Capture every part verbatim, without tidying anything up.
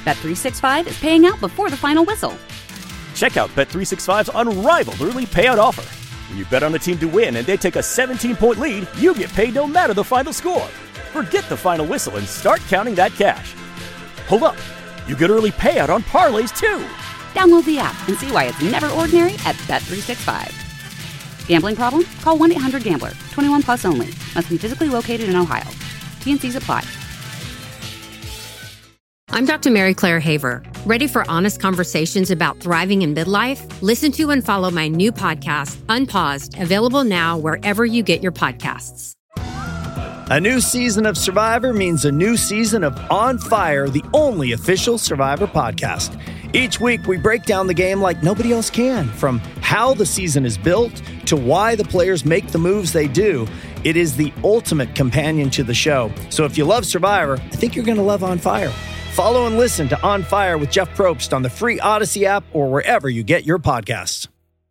Bet three sixty-five is paying out before the final whistle. Check out Bet three sixty-five's unrivaled early payout offer. When you bet on a team to win and they take a seventeen-point lead, you get paid no matter the final score. Forget the final whistle and start counting that cash. Hold up. You get early payout on parlays, too. Download the app and see why it's never ordinary at Bet three sixty-five. Gambling problem? Call one eight hundred gambler. twenty-one plus only. Must be physically located in Ohio. T N Cs apply. I'm Doctor Mary Claire Haver. Ready for honest conversations about thriving in midlife? Listen to and follow my new podcast, Unpaused, available now wherever you get your podcasts. A new season of Survivor means a new season of On Fire, the only official Survivor podcast. Each week, we break down the game like nobody else can, from how the season is built to why the players make the moves they do. It is the ultimate companion to the show. So if you love Survivor, I think you're going to love On Fire. Follow and listen to On Fire with Jeff Probst on the free Odyssey app or wherever you get your podcasts.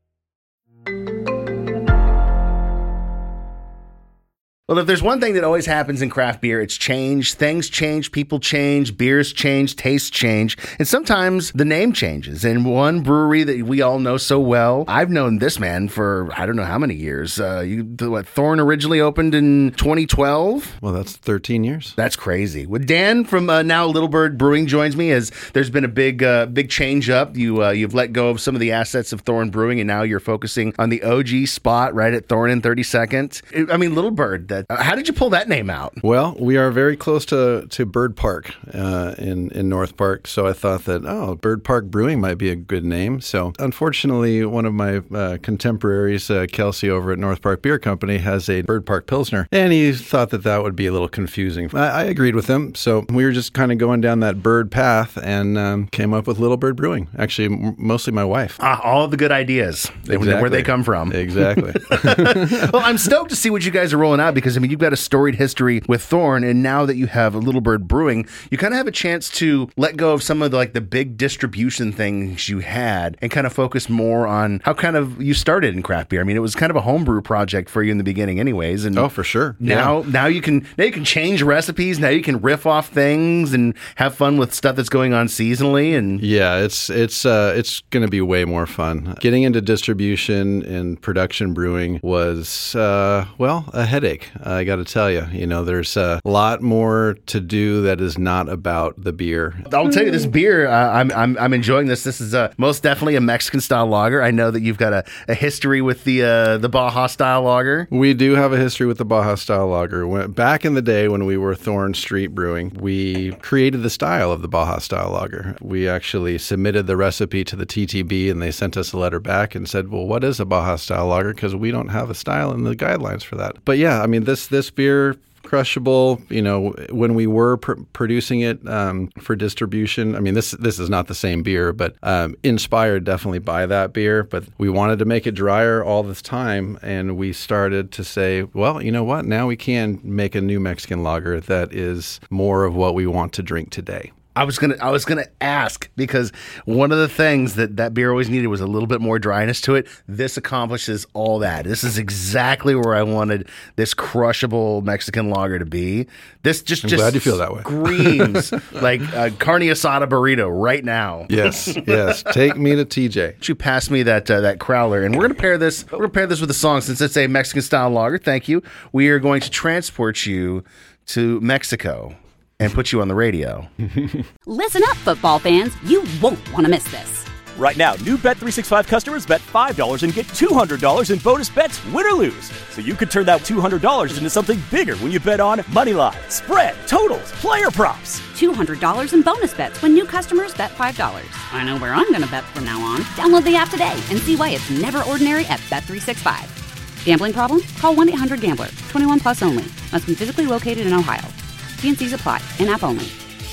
Well, if there's one thing that always happens in craft beer, it's change. Things change, people change, beers change, tastes change, and sometimes the name changes. And one brewery that we all know so well, I've known this man for I don't know how many years. Uh, you, what, Thorn originally opened in twenty twelve? Well, that's thirteen years. That's crazy. With Dan from uh, now Little Bird Brewing joins me as there's been a big, uh, big change up. You uh, you've let go of some of the assets of Thorn Brewing, and now you're focusing on the O G spot right at Thorn and thirty-second. I mean, Little Bird. That. Uh, how did you pull that name out? Well, we are very close to, to Bird Park uh, in, in North Park, so I thought that, oh, Bird Park Brewing might be a good name. So unfortunately, one of my uh, contemporaries, uh, Kelsey over at North Park Beer Company, has a Bird Park Pilsner, and he thought that that would be a little confusing. I, I agreed with him, so we were just kind of going down that bird path and um, came up with Little Bird Brewing. Actually, m- mostly my wife. Ah, all the good ideas. Exactly. Where they come from. Exactly. Well, I'm stoked to see what you guys are rolling out because, I mean, you've got a storied history with Thorn, and now that you have a Little Bird Brewing, you kind of have a chance to let go of some of the, like the big distribution things you had and kind of focus more on how kind of you started in craft beer. I mean, it was kind of a homebrew project for you in the beginning anyways. And oh, for sure. Now, yeah. now you can, now you can change recipes. Now you can riff off things and have fun with stuff that's going on seasonally. And yeah, it's, it's, uh, it's going to be way more fun. Getting into distribution and production brewing was, uh, well, a headache. I got to tell you. You know, there's a lot more to do that is not about the beer. I'll tell you, this beer, uh, I'm, I'm I'm enjoying this. This is uh, most definitely a Mexican style lager. I know that you've got a, a history with the uh, the Baja style lager. We do have a history with the Baja style lager. When, back in the day when we were Thorn Street Brewing, we created the style of the Baja style lager. We actually submitted the recipe to the T T B, and they sent us a letter back and said, well, what is a Baja style lager? Because we don't have a style in the guidelines for that. But yeah, I mean, this this beer, crushable, you know, when we were pr- producing it um, for distribution, I mean, this this is not the same beer, but um, inspired definitely by that beer. But we wanted to make it drier all this time, and we started to say, well, you know what? Now we can make a new Mexican lager that is more of what we want to drink today. I was gonna, I was gonna ask because one of the things that that beer always needed was a little bit more dryness to it. This accomplishes all that. This is exactly where I wanted this crushable Mexican lager to be. This just, I'm just glad you feel that way. Screams like a carne asada burrito right now. Yes, yes. Take me to T J. You passed me that uh, that crowler, and we're gonna pair this. We're gonna pair this with a song since it's a Mexican style lager. Thank you. We are going to transport you to Mexico and put you on the radio. Listen up, football fans. You won't want to miss this. Right now, new Bet three sixty-five customers bet five dollars and get two hundred dollars in bonus bets, win or lose. So you could turn that two hundred dollars into something bigger when you bet on money line, spread, totals, player props. two hundred dollars in bonus bets when new customers bet five dollars. I know where I'm going to bet from now on. Download the app today and see why it's never ordinary at Bet three sixty-five. Gambling problem? Call one eight hundred gambler. twenty-one plus only. Must be physically located in Ohio. T N Cs apply. In-app only.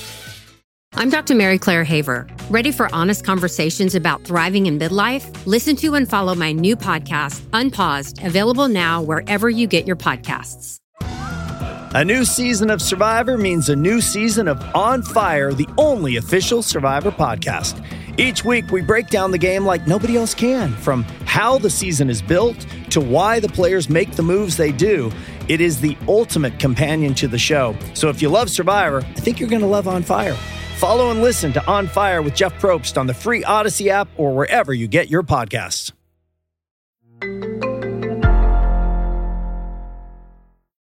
I'm Doctor Mary Claire Haver. Ready for honest conversations about thriving in midlife? Listen to and follow my new podcast, Unpaused, available now wherever you get your podcasts. A new season of Survivor means a new season of On Fire, the only official Survivor podcast. Each week, we break down the game like nobody else can, from how the season is built to why the players make the moves they do. It is the ultimate companion to the show. So if you love Survivor, I think you're going to love On Fire. Follow and listen to On Fire with Jeff Probst on the free Odyssey app or wherever you get your podcasts.